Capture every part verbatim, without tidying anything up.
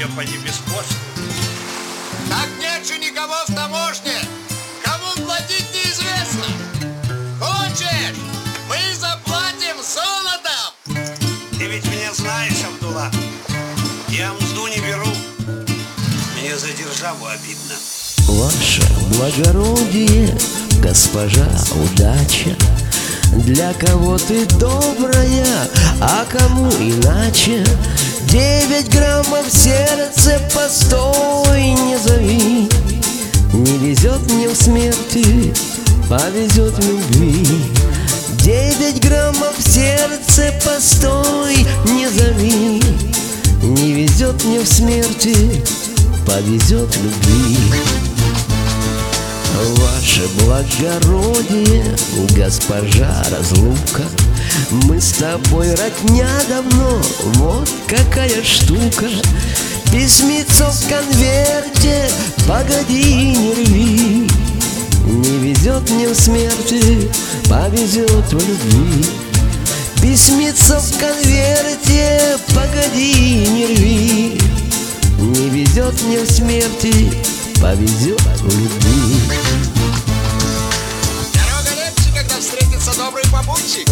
все поди бесхозно. Так нет же никого в таможне. Кому платить неизвестно. Хочешь, мы заплатим золотом. Ты ведь меня знаешь, Абдулла. Я мзду не беру. Мне за державу обидно. Ваше благородие, госпожа удача, для кого ты добрая, а кому иначе. Девять граммов сердце, постой, не зови. Не везет мне в смерти, повезет в любви. Девять граммов сердце, постой, не зови. Не везет мне в смерти, повезет в любви. Ваше благородие, госпожа разлука, мы с тобой родня давно, вот какая штука. Письмецо в конверте, погоди, не рви. Не везет мне в смерти, повезет в любви. Письмецо в конверте, погоди, не рви. Не везет мне в смерти, повезет в любви. Дорога легче, когда встретится добрый попутчик.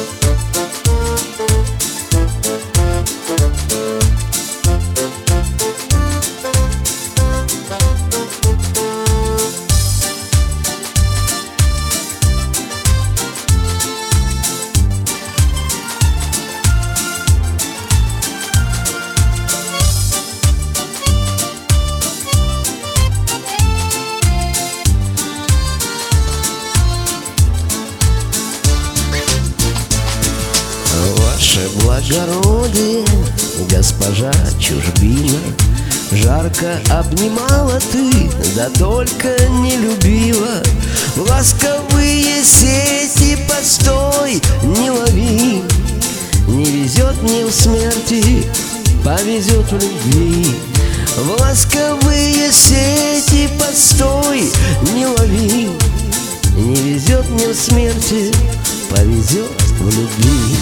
Ваше благородие, госпожа чужбина, жарко обнимала ты, да только не любила. Ласковые сети, постой, не лови. Не везет мне в смерти, повезет в любви. В ласковые сети, постой, не лови. Не везет мне в смерти, повезет в любви.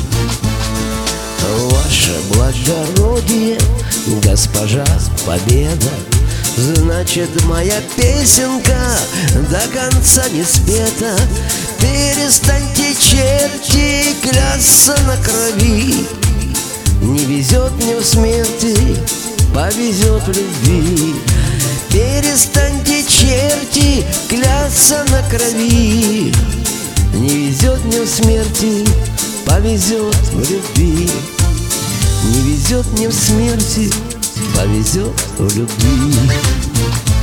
Ваше благородие, госпожа победа, значит, моя песенка до конца не спета. Перестаньте, черти, клясться на крови. Не везет мне в смерти, повезет в любви. Перестаньте, черти, клясться на крови. Не везет мне в смерти, повезет в любви. Не везет мне в смерти, повезет в любви.